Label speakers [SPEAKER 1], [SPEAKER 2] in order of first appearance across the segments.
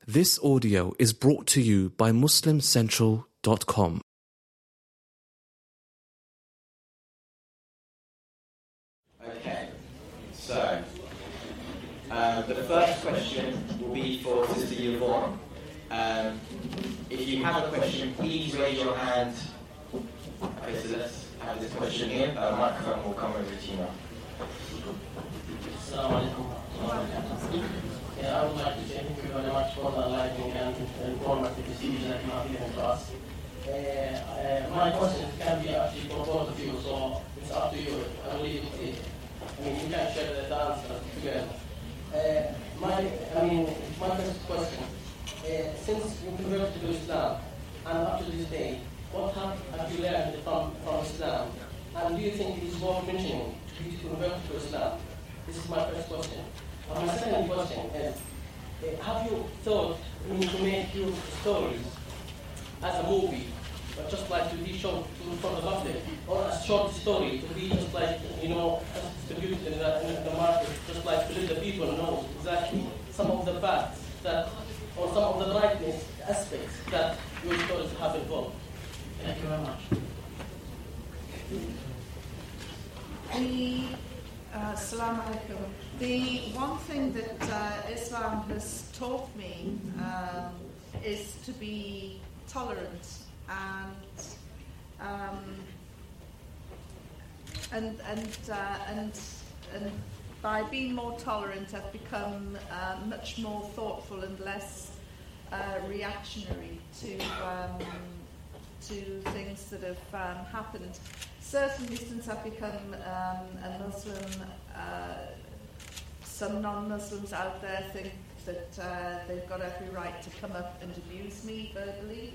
[SPEAKER 1] This audio is brought to you by MuslimCentral.com.
[SPEAKER 2] Okay, so the first question will be for Sister Yvonne. If you have a question, please raise your hand. Okay, so let's have this question here. A microphone will come over to you now.
[SPEAKER 3] I would like to say thank you very much for the enlightening and informative decision that you have given to us. My question can be actually for both of you, so it's up to you. I will leave it to you. You can share the answer together. My first question, since you converted to Islam, and up to this day, what have you learned from Islam? And do you think it is worth mentioning to convert to Islam? This is my first question. My second question is, have you thought to make your stories as a movie, but just like to be shown for the public, or a short story to be just like, distributed in the market, just like to let the people know exactly some of the facts that, or some of the brightness aspects that your stories have involved? Thank you very much.
[SPEAKER 4] Assalamu alaikum. The one thing that Islam has taught me is to be tolerant and by being more tolerant, I've become much more thoughtful and less reactionary to things that have happened. Certainly, since I've become a Muslim, some non-Muslims out there think that they've got every right to come up and abuse me verbally,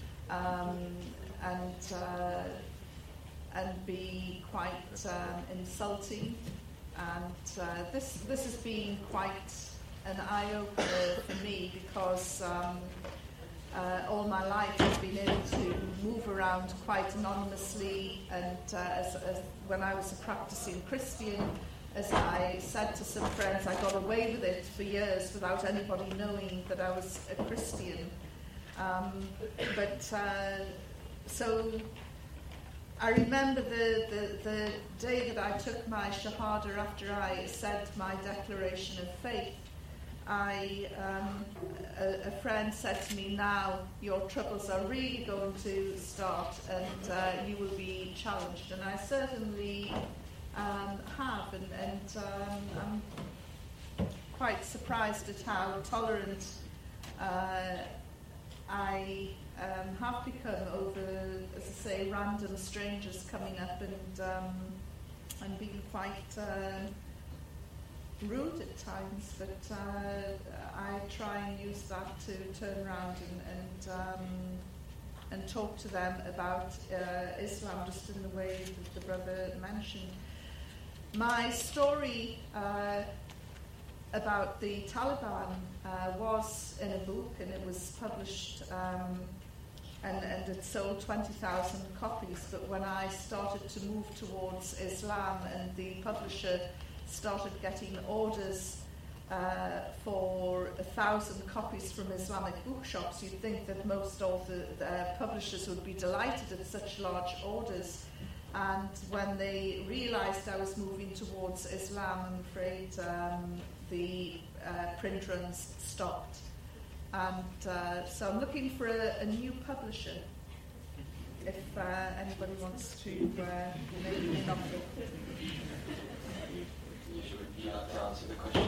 [SPEAKER 4] and be quite insulting. And this has been quite an eye-opener for me, because all my life I've been able to move around quite anonymously, and as when I was a practicing Christian, as I said to some friends, I got away with it for years without anybody knowing that I was a Christian. So I remember the day that I took my Shahada after I said my declaration of faith. A friend said to me, now your troubles are really going to start, and you will be challenged. And I certainly have, and I'm quite surprised at how tolerant I have become over, as I say, random strangers coming up and being quite rude at times, but I try and use that to turn around and talk to them about Islam, just in the way that the brother mentioned. My story about the Taliban was in a book, and it was published, and it sold 20,000 copies. But when I started to move towards Islam, and the publisher started getting orders for 1,000 copies from Islamic bookshops, you'd think that most of the publishers would be delighted at such large orders. And when they realized I was moving towards Islam, I'm afraid the print runs stopped. And so I'm looking for a new publisher, if anybody wants to make me an offer.
[SPEAKER 2] To answer the question.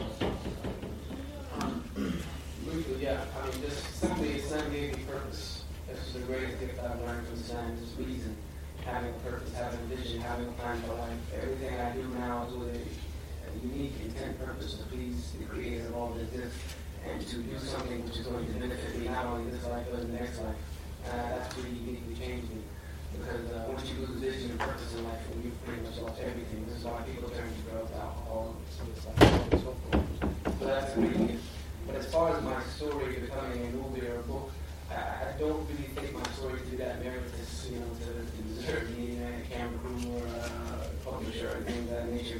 [SPEAKER 5] Yeah, just simply Islam gave me purpose. This is the greatest gift I've learned from Islam, is reason. Having a purpose, having a vision, having a plan for life. Everything I do now is with a unique intent purpose to please the creator of all that exists, and to do something which is going to benefit me not only in this life but in the next life. That's really uniquely changed me. Because once you lose vision and purpose in life, you've pretty much lost everything. This is why people turn to drugs, alcohol, suicide, and so forth. So that's the beginning. But as far as my story becoming a movie or a book, I don't really think my story to be that meritorious, to deserve being a camera crew or a publisher or things of that nature.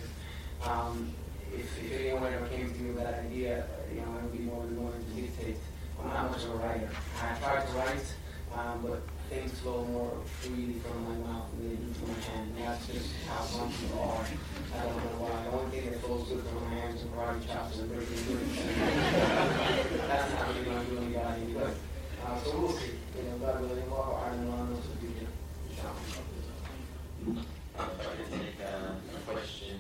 [SPEAKER 5] If anyone ever came to me with that idea, I would be more than willing to dictate. I'm not not much of a writer. I tried to write, but things flow more freely from my mouth than they do from my hand. And that's just how some people are. I don't know why. The only thing that flows good from my hands is karate chops and breaking good. That's not really going to do anybody any good. So we'll see. God willing, more art and learn those will be good.
[SPEAKER 2] I'm going to take a question.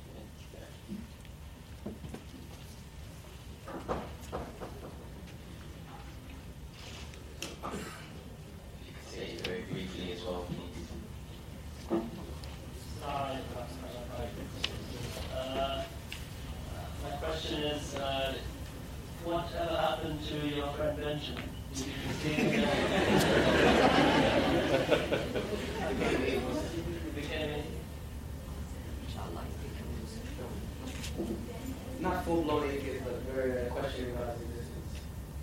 [SPEAKER 2] Say it very briefly as well, please.
[SPEAKER 6] My question is, whatever happened to your friend Benjamin? Did you see him?
[SPEAKER 5] Not full-blown atheist, but very questioning about his existence.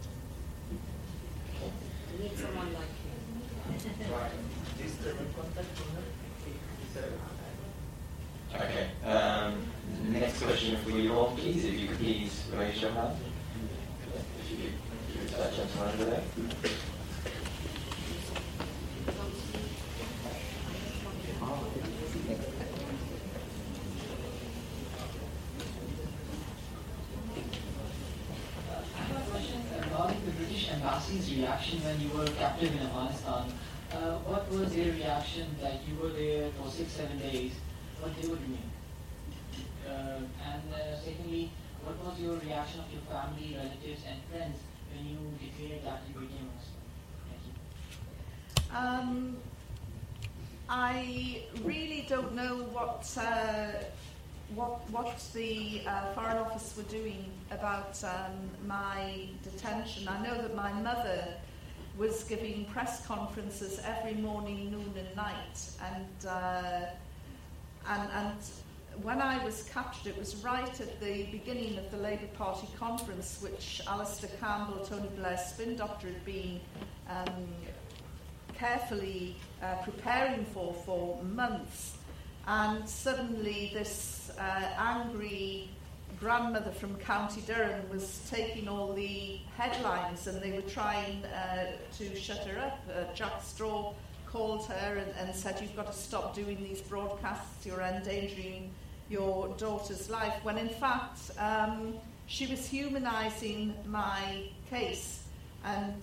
[SPEAKER 7] We need someone like him.
[SPEAKER 5] Right.
[SPEAKER 2] Okay. Next question for you all, please. If you could please raise your hand. If you could that gentleman over there.
[SPEAKER 8] The British embassy's reaction when you were captive in Afghanistan. What was their reaction? Like you were there for 6-7 days. What they were doing? And secondly, what was your reaction of your family, relatives, and friends when you declared that you became Muslim? Thank you.
[SPEAKER 4] I really don't know what the Foreign Office were doing about my detention. I know that my mother was giving press conferences every morning, noon and night, and when I was captured, it was right at the beginning of the Labour Party conference, which Alistair Campbell, Tony Blair's spin doctor, had been carefully preparing for months. And suddenly this angry grandmother from County Durham was taking all the headlines, and they were trying to shut her up. Jack Straw called her and said, "You've got to stop doing these broadcasts, you're endangering your daughter's life," when in fact she was humanising my case, and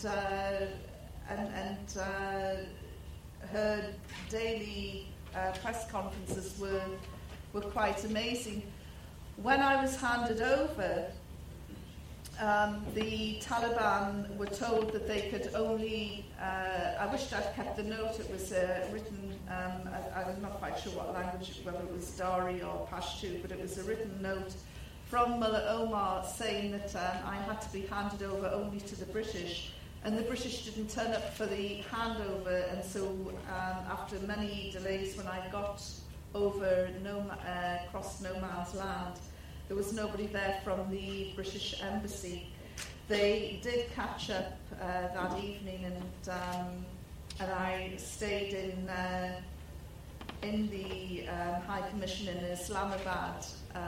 [SPEAKER 4] her daily press conferences were quite amazing. When I was handed over, the Taliban were told that they could only, I wished I'd kept the note, it was written, I'm not quite sure what language, whether it was Dari or Pashto, but it was a written note from Mullah Omar saying that I had to be handed over only to the British, and the British didn't turn up for the handover, and so after many delays, when I got over across no man's land, there was nobody there from the British Embassy. They did catch up that evening, and I stayed in the High Commission in Islamabad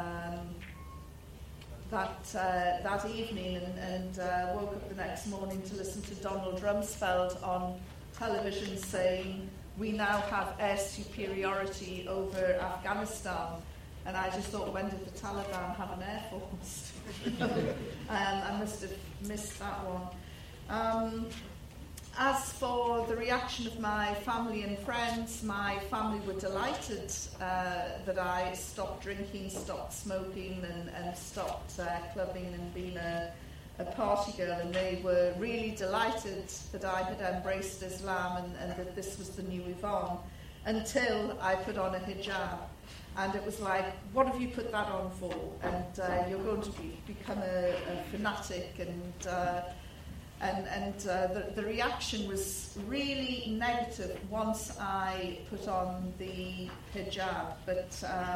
[SPEAKER 4] that evening, and woke up the next morning to listen to Donald Rumsfeld on television saying, "We now have air superiority over Afghanistan." And I just thought, when did the Taliban have an air force? I must have missed that one. As for the reaction of my family and friends, my family were delighted that I stopped drinking, stopped smoking, and stopped clubbing and being a party girl. And they were really delighted that I had embraced Islam and that this was the new Yvonne, until I put on a hijab. And it was like, what have you put that on for? And you're going to become a fanatic. And the reaction was really negative once I put on the hijab. But,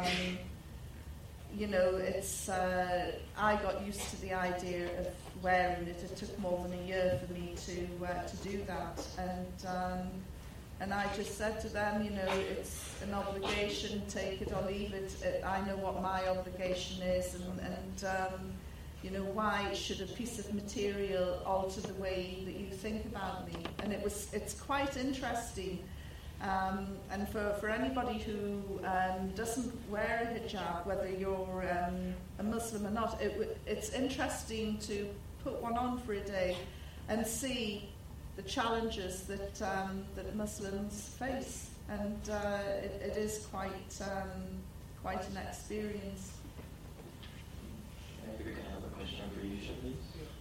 [SPEAKER 4] it's I got used to the idea of wearing it. It took more than a year for me to do that. And I just said to them, it's an obligation, take it or leave it. I know what my obligation is, You know, why should a piece of material alter the way that you think about me? And it's quite interesting. And for anybody who doesn't wear a hijab, whether you're a Muslim or not, it's interesting to put one on for a day and see the challenges that Muslims face. And it is quite an experience.
[SPEAKER 2] Maybe we can have a question for you, please.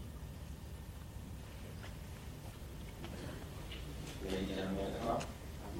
[SPEAKER 2] Lady down there, come up.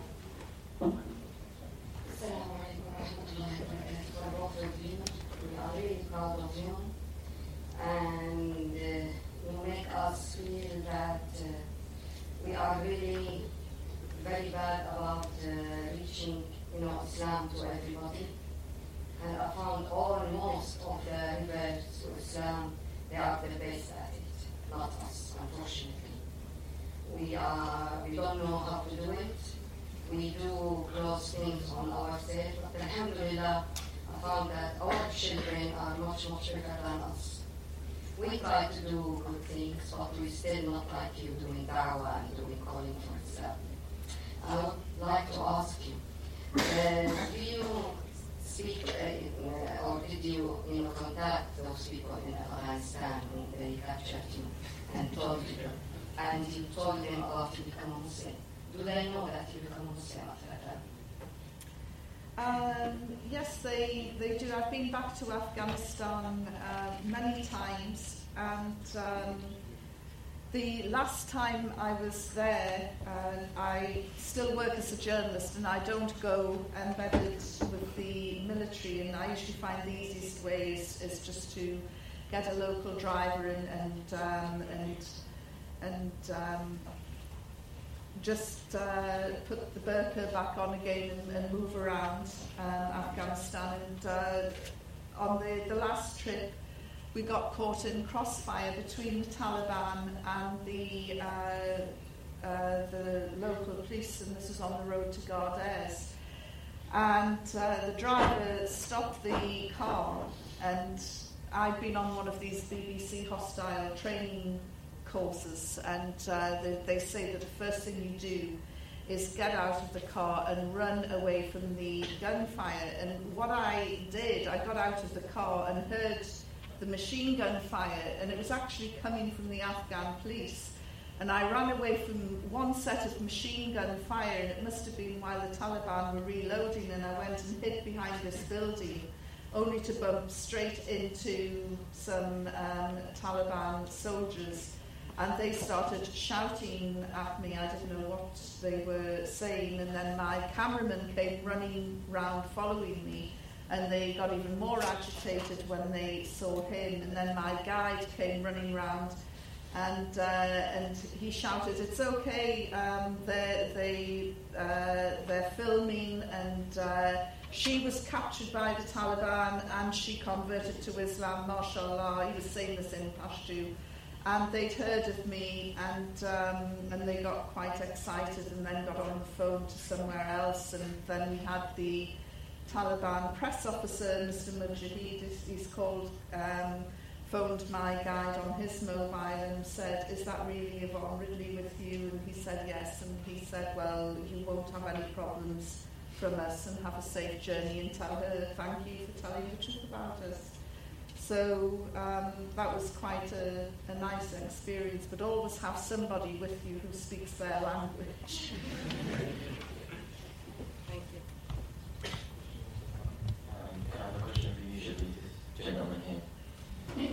[SPEAKER 9] Assalamu alaikum warahmatullahi wabarakatuh. We're both of you. We are really proud of you. And you make us feel that we are really very bad about reaching, Islam to everybody. And I found most of the reverts to Islam, they are the best at it, not us, unfortunately. We don't know how to do it. We do gross things on ourselves, but alhamdulillah, I found that our children are much, much better than us. We try to do good things, but we still not like you doing da'wah and doing calling for Islam. I would like to ask you, do you speak, or did you, contact those people in Afghanistan when they captured you and you told them about you become a Muslim? Do they know that you become a Muslim after that?
[SPEAKER 4] Yes, they do. I've been back to Afghanistan many times, and the last time I was there, I still work as a journalist, and I don't go embedded with the military, and I usually find the easiest way is just to get a local driver and just put the burqa back on again and move around Afghanistan. And on the last trip, we got caught in crossfire between the Taliban and the local police, and this was on the road to Gardez. And the driver stopped the car, and I'd been on one of these BBC hostile training courses, and they say that the first thing you do is get out of the car and run away from the gunfire. And what I did, I got out of the car and heard the machine gun fire, and it was actually coming from the Afghan police. And I ran away from one set of machine gun fire, and it must have been while the Taliban were reloading, and I went and hid behind this building, only to bump straight into some Taliban soldiers. And they started shouting at me. I didn't know what they were saying. And then my cameraman came running round following me. And they got even more agitated when they saw him. And then my guide came running round. And he shouted, "It's okay, they're filming." And she was captured by the Taliban and she converted to Islam, mashallah. He was saying this in Pashto. And they'd heard of me, and they got quite excited, and then got on the phone to somewhere else. And then we had the Taliban press officer, Mr. Mujahid, he's called, phoned my guide on his mobile and said, "Is that really Yvonne Ridley with you?" And he said yes, and he said, "Well, you won't have any problems from us, and have a safe journey, and tell her thank you for telling the truth about us." So that was quite a nice experience, but always have somebody with you who speaks their language.
[SPEAKER 7] Thank you.
[SPEAKER 2] I have a question for you, this gentleman here.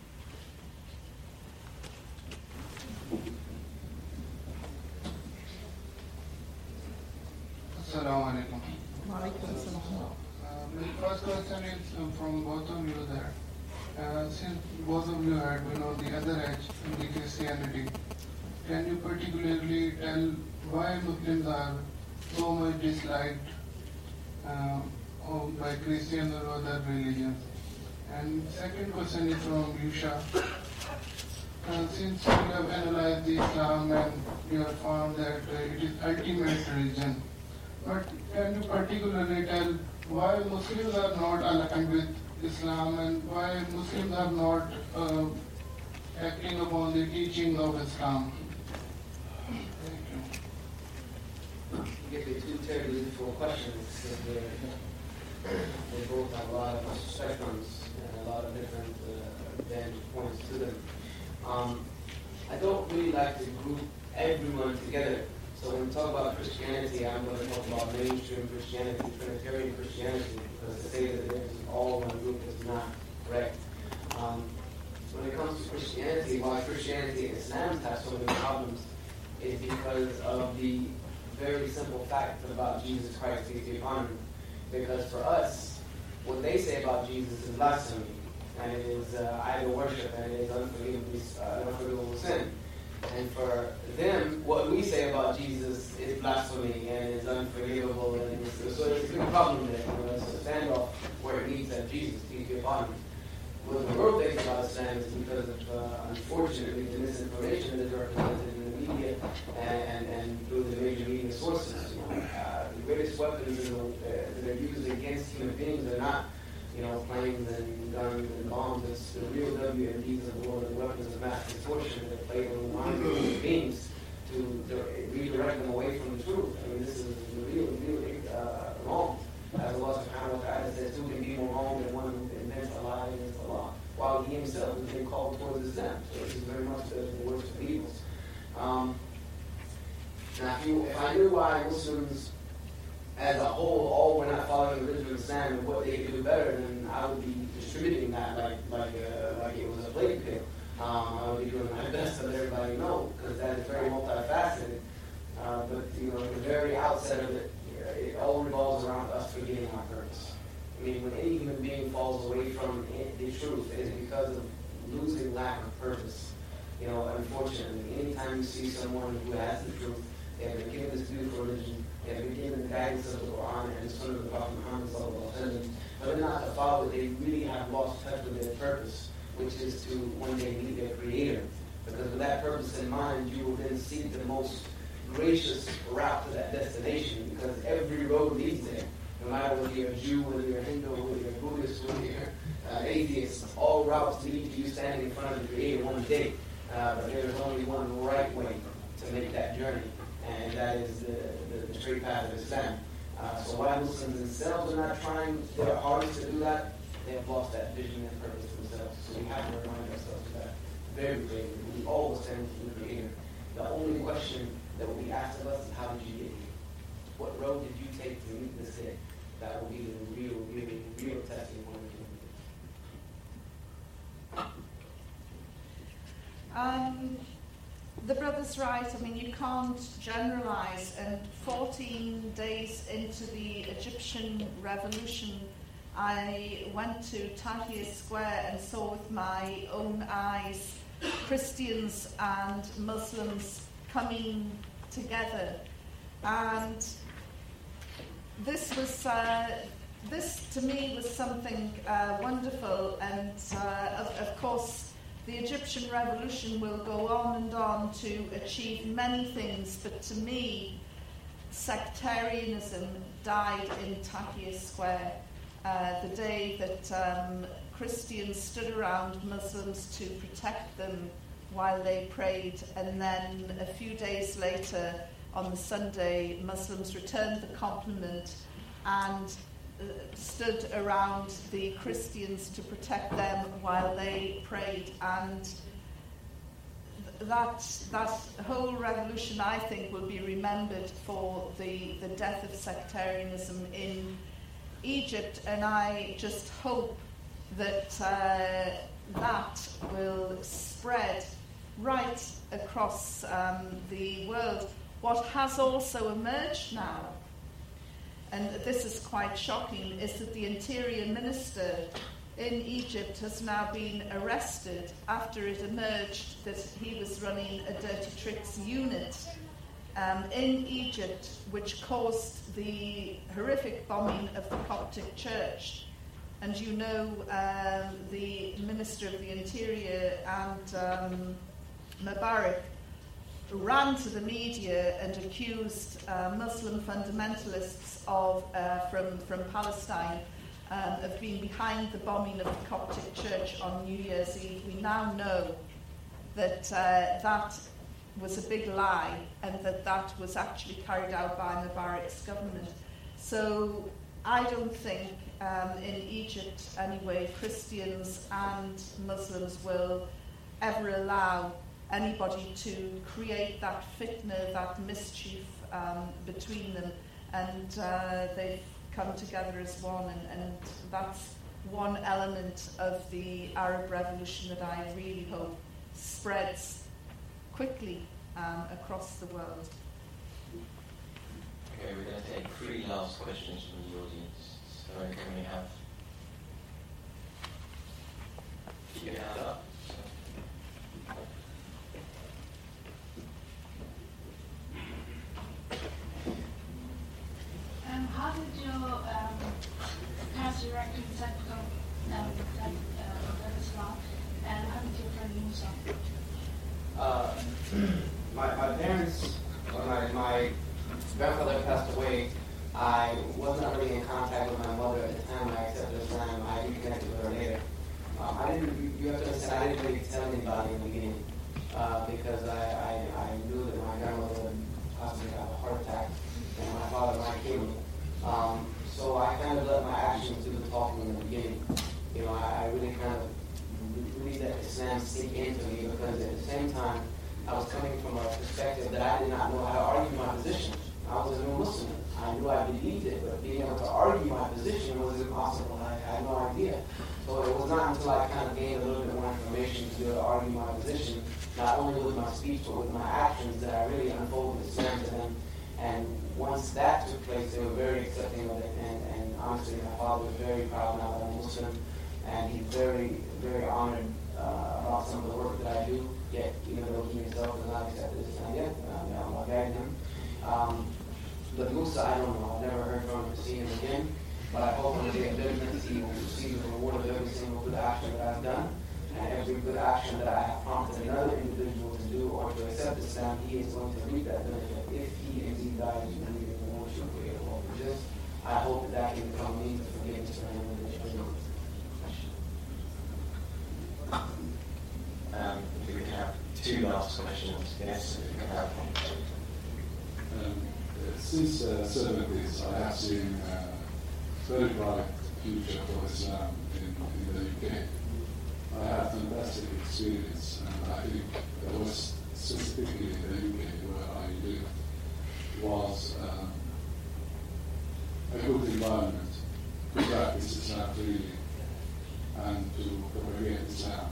[SPEAKER 10] Assalamu alaikum.
[SPEAKER 4] Walaikum assalam.
[SPEAKER 10] My first question is from both of you there. Since both of you had been on the other edge in the Christianity, can you particularly tell why Muslims are so much disliked by Christians or other religions? And second question is from Yusha. Since you have analyzed the Islam and you have found that it is ultimate religion, but can you particularly tell why Muslims are not aligned with Islam and why Muslims are not acting upon the teaching of Islam? Thank you.
[SPEAKER 5] You get the two terribly difficult questions. They both have a lot of spectrums and a lot of different vantage points to them. I don't really like to group everyone together. So when we talk about Christianity, I'm going to talk about mainstream Christianity, Trinitarian Christianity, because to say that there's all one group is not correct. When it comes to Christianity, why Christianity and Islam have so many problems is because of the very simple fact about Jesus Christ, peace be upon him. Because for us, what they say about Jesus is blasphemy, and it is idol worship, and it is unforgivable sin. And for them, what we say about Jesus is blasphemy and is unforgivable, and so there's a big problem there. It's a standoff where it meets at Jesus, peace be upon him. What the world thinks about Islam is because of, unfortunately, the misinformation that is represented in the media and through the major media sources. The greatest weapons that are used against human beings are not, planes and guns and bombs. It's the real WMDs of the world, the weapons of mass destruction that play on the minds of human beings to redirect them away from the truth. I mean, this is really wrong. As Allah subhanahu wa ta'ala says, who can be more wrong than one who invents a lie against Allah, while he himself is being called towards Islam. So this is very much the worst of evils. Now, if I knew why Muslims as a whole all were not following the religion of Islam and what they could do better, then I would be distributing that like it was a plague pill. I would be doing my best to let everybody know, because that is very multifaceted. But the very outset of it, it all revolves around us forgetting our purpose. I mean, when any human being falls away from the truth, it is because of losing lack of purpose. Unfortunately, anytime you see someone who has the truth, they have been given this beautiful religion, they have been given the guidance of the Quran and the Sunnah of the Prophet Muhammad sallallahu alaihi wasallam, but they're not to follow it, they really have lost touch with their purpose, which is to one day meet their Creator. Because with that purpose in mind, you will then seek the most gracious route to that destination, because every road leads there. No matter whether you're a Jew, whether you're a Hindu, whether you're a Buddhist, whether you're atheist, all routes lead to you standing in front of the Creator one day. But there is only one right way to make that journey, and that is the straight path of Islam. So while Muslims themselves are not trying their hardest to do that, they have lost that vision and purpose themselves. So we have to remind ourselves of that very clearly. We all stand to the Creator. The only question that will be asked of us is, how did you get here? What road did you take to meet this day? That will be the real testing point.
[SPEAKER 4] The brother's right. I mean, you can't generalize. And 14 days into the Egyptian revolution, I went to Tahrir Square and saw with my own eyes Christians and Muslims coming together. And this was this to me was something wonderful. And of course, the Egyptian revolution will go on and on to achieve many things, but to me, sectarianism died in Tahrir Square the day that Christians stood around Muslims to protect them while they prayed, and then a few days later, on the Sunday, Muslims returned the compliment and stood around the Christians to protect them while they prayed. And that whole revolution, I think, will be remembered for the death of sectarianism in Egypt, and I just hope that that will spread right across the world. What has also emerged now, and this is quite shocking, is that the Interior Minister in Egypt has now been arrested after it emerged that he was running a dirty tricks unit in Egypt, which caused the horrific bombing of the Coptic Church. And you know, the Minister of the Interior and Mubarak ran to the media and accused Muslim fundamentalists from Palestine of being behind the bombing of the Coptic Church on New Year's Eve. We now know that that was a big lie, and that was actually carried out by Mubarak's government. So I don't think in Egypt anyway, Christians and Muslims will ever allow anybody to create that fitna, that mischief between them, and they've come together as one, and that's one element of the Arab Revolution that I really hope spreads quickly across the world.
[SPEAKER 2] Okay, we're going to take 3 last questions from the audience. So can we have... Keep your hand up.
[SPEAKER 11] How did your parents react to the type of Islam, and how did your friend Musa?
[SPEAKER 5] My parents, when my grandfather passed away, I was not really in contact with my mother at the time I accepted Islam. I reconnected with her later. You have to understand, I didn't really tell anybody in the beginning because I knew that my grandmother would possibly have a heart attack and my father might kill me. So I kind of let my actions do the talking in the beginning. You know, I really kind of really let Islam sink into me, because at the same time, I was coming from a perspective that I did not know how to argue my position. I was a Muslim. I knew I believed it, but being able to argue my position was impossible. I had no idea. So it was not until I kind of gained a little bit more information to be able to argue my position, not only with my speech, but with my actions, that I really unfolded Islam to them. And once that took place, they were very accepting of it. And honestly, my father was very proud now that I'm Muslim. And he's very, very honored about some of the work that I do. Yet, even though he himself has not accepted Islam yet, I'm guiding him. But Musa, I don't know. I've never heard from him to see him again. But I hope on the day of judgment he will receive the reward of every single good action that I've done. And every good action that I have prompted another individual to do or to accept Islam, he is going to reap that benefit if he indeed dies believing in the worship of Allah. Just, I hope that can become a means of forgiveness for him.
[SPEAKER 2] If we can have 2 last questions. Yes, if we can have one.
[SPEAKER 12] Since the 70s, I have seen a very bright future for Islam in the UK. I had fantastic experience, and I think the West, specifically in the UK where I lived, was a good environment to practice Islam freely and to propagate Islam.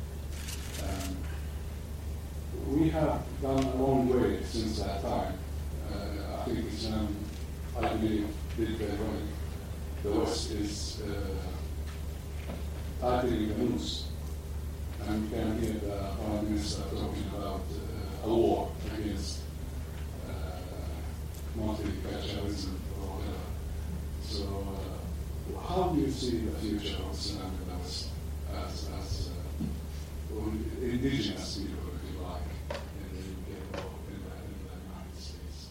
[SPEAKER 12] We have gone a long way since that time. I think Islam, I believe, did very well. The West is tightening the noose, and we can hear the Prime Minister talking about a war against multiculturalism or whatever. So, how do you see the future of Islam in the West as indigenous people, if you like, in the UK or in the United States?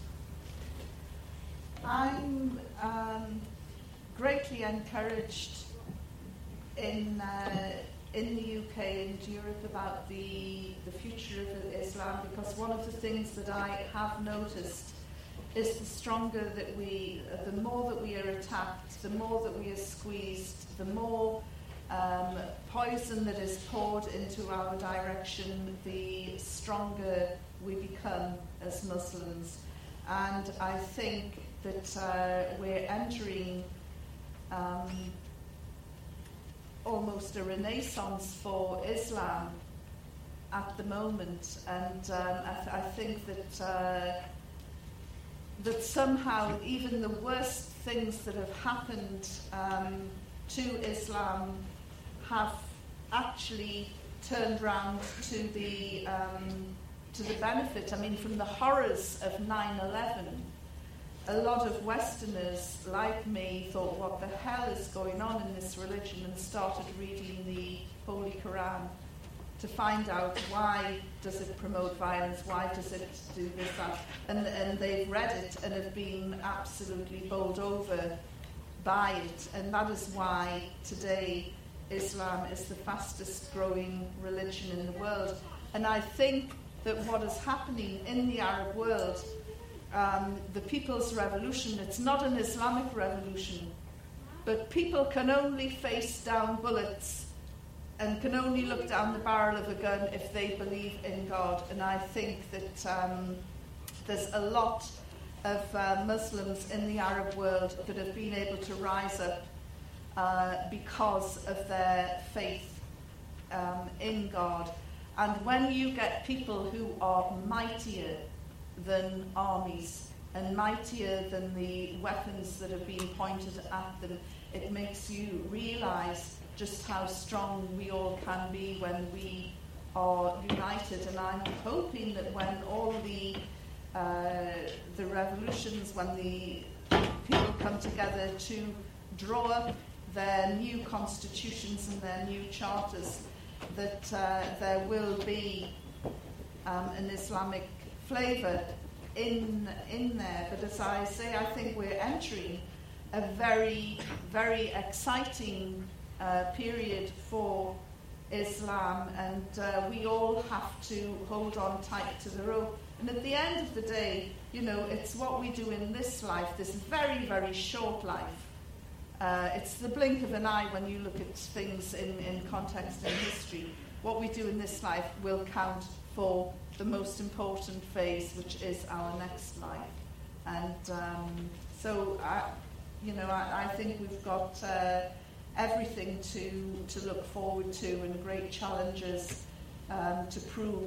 [SPEAKER 4] I'm greatly encouraged in the UK and Europe about the future of Islam, because one of the things that I have noticed is the more that we are attacked, the more that we are squeezed, the more poison that is poured into our direction, the stronger we become as Muslims. And I think that we're entering almost a renaissance for Islam at the moment, and I think that that somehow even the worst things that have happened to Islam have actually turned round to the benefit. I mean, from the horrors of 9/11, a lot of Westerners like me thought, what the hell is going on in this religion, and started reading the Holy Quran to find out why does it promote violence, why does it do this, that, and they've read it and have been absolutely bowled over by it, and that is why today Islam is the fastest growing religion in the world. And I think that what is happening in the Arab world, the People's Revolution, it's not an Islamic revolution, but people can only face down bullets and can only look down the barrel of a gun if they believe in God. And I think that there's a lot of Muslims in the Arab world that have been able to rise up because of their faith in God. And when you get people who are mightier than armies and mightier than the weapons that have been pointed at them, it makes you realise just how strong we all can be when we are united. And I'm hoping that when all the revolutions, when the people come together to draw up their new constitutions and their new charters, that there will be an Islamic flavour in there. But as I say, I think we're entering a very, very exciting period for Islam, and we all have to hold on tight to the rope. And at the end of the day, it's what we do in this life, this very, very short life. It's the blink of an eye when you look at things in context and history. What we do in this life will count for the most important phase, which is our next life. And so, I think we've got everything to look forward to, and great challenges to prove,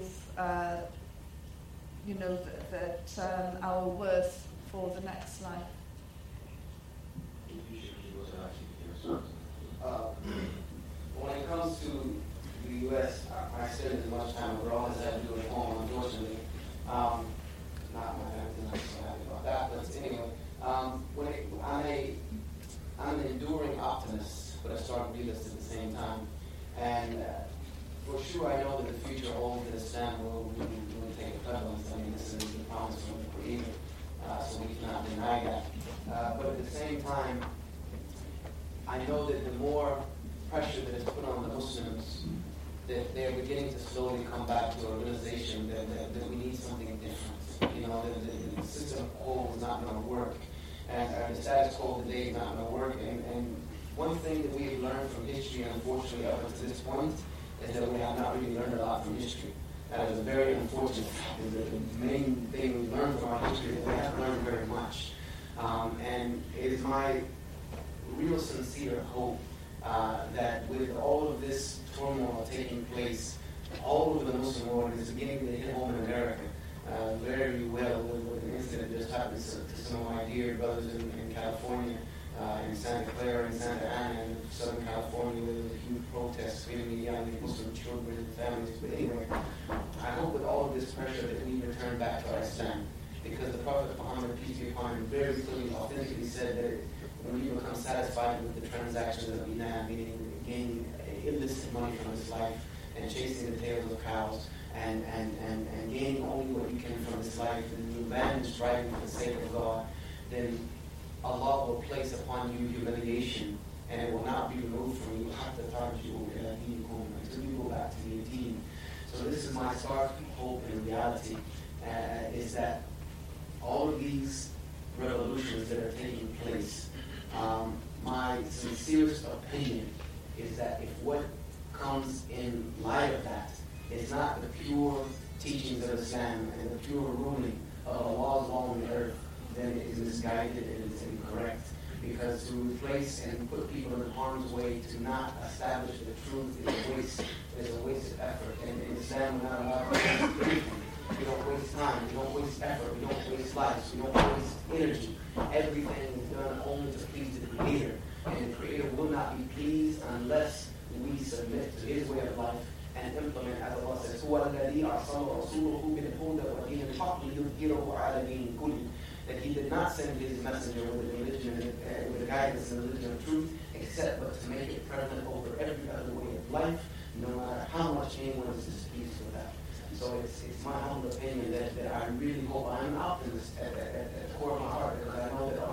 [SPEAKER 4] that our worth for the next life.
[SPEAKER 5] When it comes to the U.S., I spend as much time abroad as I do at home, unfortunately. Not my family, I'm so happy about that. But anyway, I'm an enduring optimist, but a stark realist at the same time. And for sure, I know that the future holds that Islam will take a prevalence. I mean, this is the promise from the Quran, so we cannot deny that. But at the same time, I know that the more pressure that is put on the Muslims, that they're beginning to slowly come back to a realization that we need something different. That the system quo is not going to work, and the status quo today is not going to work. And one thing that we've learned from history, unfortunately, up to this point, is that we have not really learned a lot from history. That is a very unfortunate fact. The main thing we learned from our history is that we haven't learned very much. And it is my real sincere hope that with all of this turmoil taking place all over the Muslim world, is beginning to hit home in America very well with an incident just happened to some of my dear brothers in California, in Santa Clara and Santa Ana in Southern California, where there was a huge protest screaming young Muslim children and families. But anyway, I hope with all of this pressure that we return back to our Islam, because the Prophet Muhammad, peace be upon him, very clearly, authentically said that when we become satisfied with the transactions of Iman, meaning gaining illicit money from this life and chasing the tails of cows and gaining only what you can from this life, and you abandon striving for the sake of God, then Allah will place upon you humiliation, and it will not be removed from you until you go back to your deen. So this is my stark hope and reality, is that all of these revolutions that are taking place, my sincerest opinion is that if what comes in light of that is not the pure teachings of Islam and the pure ruling of Allah's law on the earth, then it is misguided and it is incorrect. Because to replace and put people in harm's way to not establish the truth is a waste of effort. And in Islam, we're not allowed to waste anything. We don't waste time, we don't waste effort, we don't waste lives, we don't waste energy. Everything is done only to please the Creator. And the Creator will not be pleased unless we submit to His way of life and implement, as Allah says, هُوَ الَّذِي أَرْسَلَ رَسُولَهُ بِالْهُدَى وَدِينِ الْحَقِّ لِيُظْهِرَهُ عَلَى دِينِ كُلِّهِ. That He did not send His messenger with the religion, with the guidance and the religion of truth, except but to make it prevalent over every other way of life, no matter how much anyone is displeased with that. So it's my humble opinion that I really hope, I'm an optimist at the core of my heart, because I know that Allah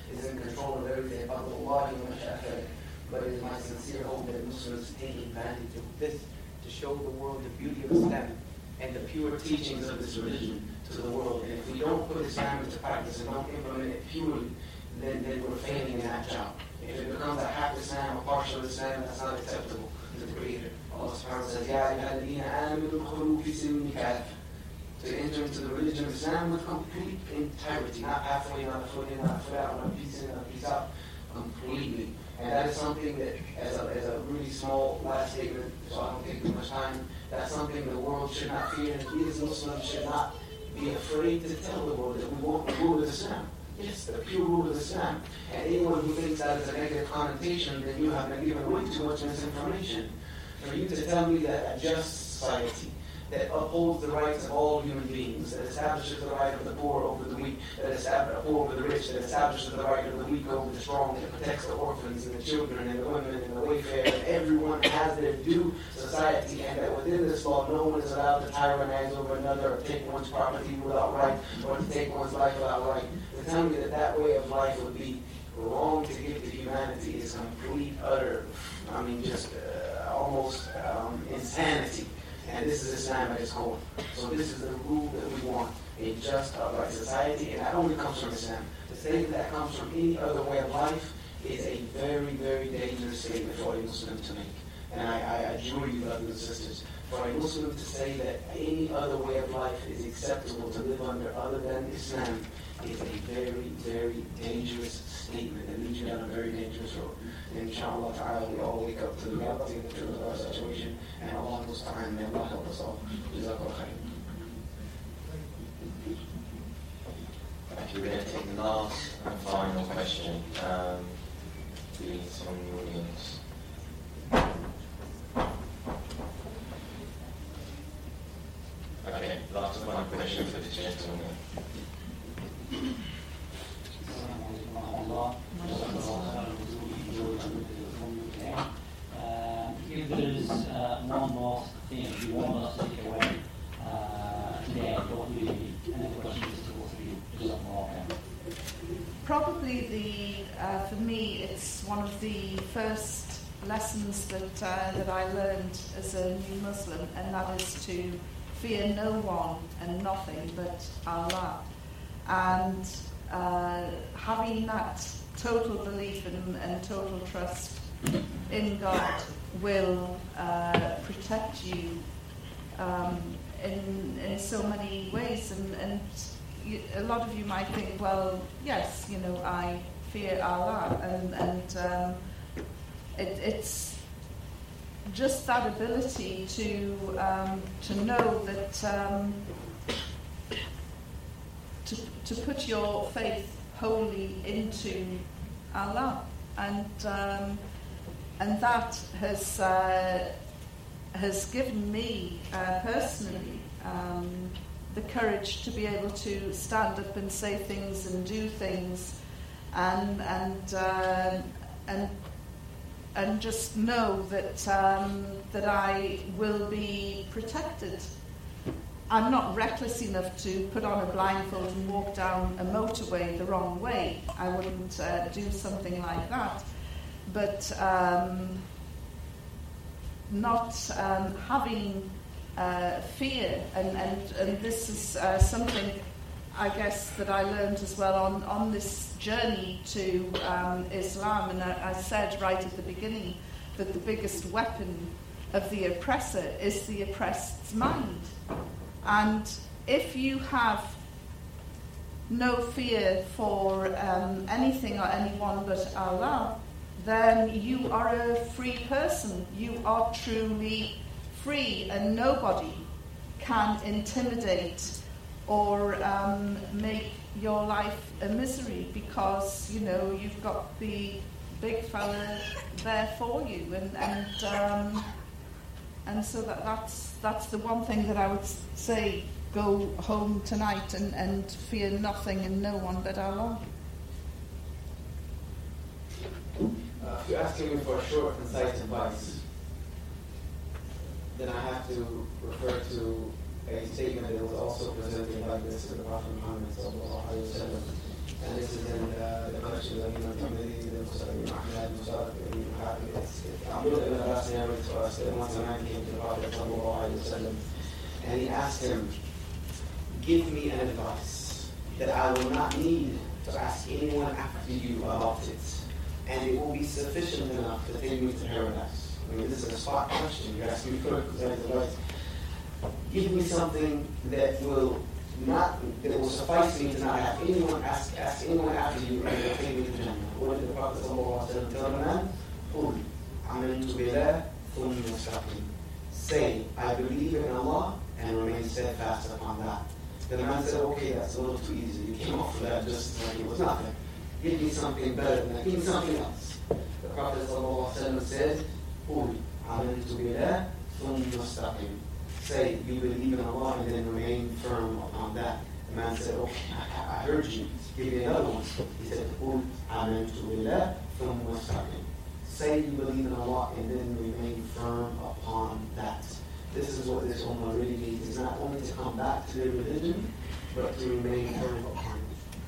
[SPEAKER 5] is in control of everything. But it is my sincere hope that Muslims take advantage of this to show the world the beauty of Islam and the pure teachings of this religion to the world. And if we don't put Islam into practice and don't implement it purely, then we're failing in that job. If it becomes a half Islam, a partial Islam, that's not acceptable to the Creator. Allah subhanahu wa ta'ala says, Ya ayyuhalladhina amanu udkhulu fi silmi kaffa. To enter into the religion of Islam with complete entirety, not halfway, not a foot in, not a foot out, not a piece in, not a piece out, completely. And that is something that, as a really small last statement, so I don't take too much time, that's something the world should not fear, and we as Muslims should not be afraid to tell the world that we want the rule of Islam. Yes, the pure rule of Islam. And anyone who thinks that is a negative connotation, then you have been given way too much misinformation. For you to tell me that a just society, that upholds the rights of all human beings, that establishes the right of the poor over the weak, that establishes the poor over the rich, that establishes the right of the weak over the strong, that protects the orphans and the children and the women and the wayfarer, and everyone has their due society, and that within this law no one is allowed to tyrannize over another or take one's property without right, or to take one's life without right. To tell me that that way of life would be wrong to give to humanity is complete, utter, almost insanity. And this is Islam at its core. So this is the rule that we want, a just, upright society, and that only comes from Islam. To say that comes from any other way of life is a very, very dangerous statement for a Muslim to make. And I adjure you, brothers and sisters, for a Muslim to say that any other way of life is acceptable to live under other than Islam is a very, very dangerous statement that leads you down a very dangerous road. And inshallah ta'ala, we all wake up to the reality and the truth of our situation, and Allah knows time, may Allah help us all. Jazakallah khair.
[SPEAKER 2] Thank you. We're going to take the last and final question, please, from the audience. Okay, last and final question for this gentleman.
[SPEAKER 13] If there is one last thing you want us to take away today, what would it be? And the question is to both of you. Just
[SPEAKER 4] Probably for me, it's one of the first lessons that I learned as a new Muslim, and that is to fear no one and nothing but Allah. And having that total belief and total trust in God will protect you in so many ways. And a lot of you might think, well, yes, I fear Allah, and it's just that ability to know that to put your faith wholly into Allah, and that has given me personally the courage to be able to stand up and say things and do things, and just know that that I will be protected. I'm not reckless enough to put on a blindfold and walk down a motorway the wrong way. I wouldn't do something like that. But not having fear, and this is something I guess that I learned as well on this journey to Islam. And I said right at the beginning that the biggest weapon of the oppressor is the oppressed's mind. And if you have no fear for anything or anyone but Allah, then you are a free person. You are truly free, and nobody can intimidate or make your life a misery, because you've got the big fella there for you, and so that's the one thing that I would say: go home tonight and fear nothing and no one but Allah.
[SPEAKER 5] If you're asking me for a short, concise advice, then I have to refer to a statement that was also presented like this to the Prophet Muhammad sallallahu alaihi wasallam. And this is in the collection of Imam Tirmidhi, the Muslim Ahmad, Musab, Ibn Hakim. Abdullah ibn Abbas narrated to us that once a man came to the Prophet ﷺ, and he asked him, give me an advice that I will not need to ask anyone after you about it, and it will be sufficient enough to take me to paradise. I mean, this is a spot question. You're asking me for advice. Give me something that will suffice me to not have anyone ask anyone after you and will take me to Jannah. What did the Prophet ﷺ tell the man? قُلْ عَمَلْتُ بِاللَّهِ ثُمَّ اسْتَقِمْ. Say, I believe in Allah and remain steadfast upon that. The man said, okay, that's a little too easy. You came off of that just like it was nothing. Give me something better than that. Give me something else. The Prophet ﷺ said, قُلْ عَمَلْتُ بِاللَّهِ ثُمَّ اسْتَقِمْ. Say, you believe in Allah and then remain firm upon that. The man said, okay, I heard you. Give me another one. He said, قُلْ عَمَلْتُ بِاللَّهِ ثُمَّ اسْتَقِمْ. Say you believe in Allah and then remain firm upon that. This is what this ummah really needs. It's not only to come back to their religion, but to remain firm upon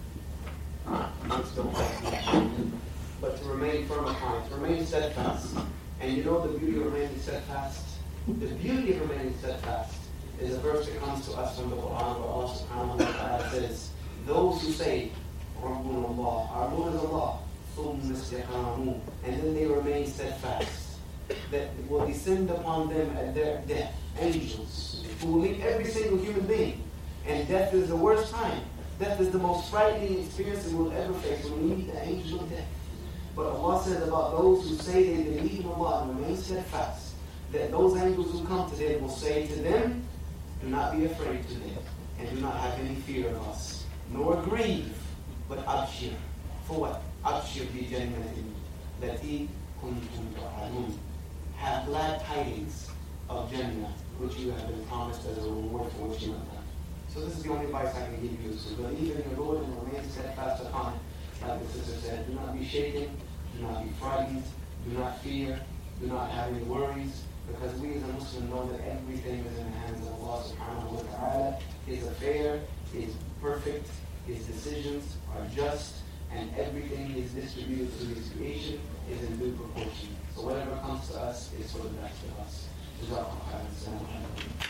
[SPEAKER 5] it. But to remain firm upon it. To remain steadfast. And you know the beauty of remaining steadfast? The beauty of remaining steadfast is a verse that comes to us from the Quran where Allah subhanahu wa ta'ala says, those who say, Rabbuna Allah, our Lord is Allah, and then they remain steadfast, that will descend upon them at their death, angels, who will meet every single human being. And death is the worst time. Death is the most frightening experience that we'll ever face when we meet the angel of death. But Allah says about those who say they believe in Allah and remain steadfast, that those angels who come to them will say to them, do not be afraid today, and do not have any fear of us, nor grieve, but abshir. For what? Abshir bi jannatin lati kuntum tu'adun. Have glad tidings of Jannah, which you have been promised as a reward for what you have done. So this is the only advice I can give you, is to believe in your Lord and remain steadfast upon it. Like the sister said, do not be shaken, do not be frightened, do not fear, do not have any worries, because we as a Muslim know that everything is in the hands of Allah subhanahu wa ta'ala. His affair is perfect, His decisions are just, and everything is distributed to His creation is in due proportion. So whatever comes to us is for the best of us.